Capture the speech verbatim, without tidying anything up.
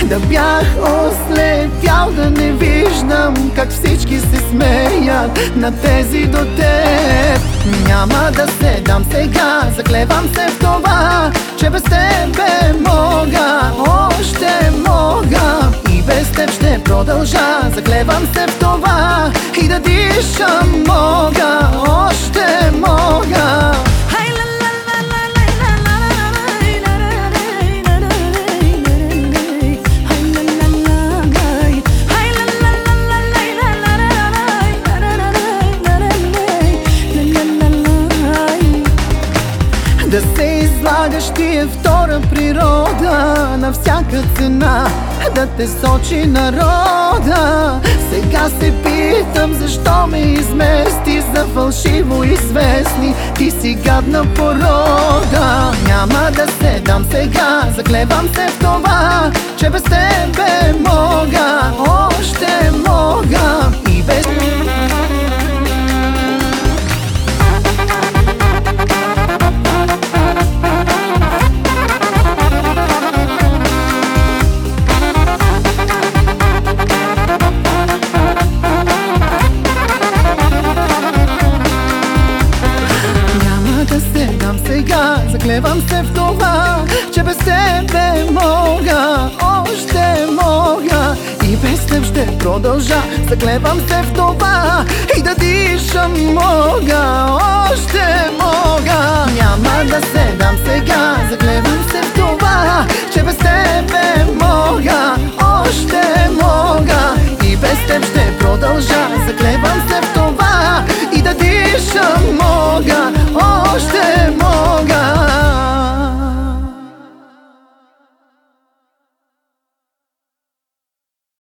Да бях ослепял, да не виждам как всички се смеят на тези до теб. Няма да се дам сега, заклевам се в това, че без тебе мога, още мога. И без теб ще продължа, заклевам се в това, и да дишам мога, още мога. Да се излагаш ти е втора природа, на всяка цена да те сочи народа. Сега се питам защо ме измести за фалшиво известни, ти си гадна порода. Няма да се дам сега, заклевам се в това, че без тебе мога, още мога. И без сега, заклевам се в това, че без тебе мога, още мога. И без теб ще продължа, заклевам се в това, и да дишам мога, още мога. Няма да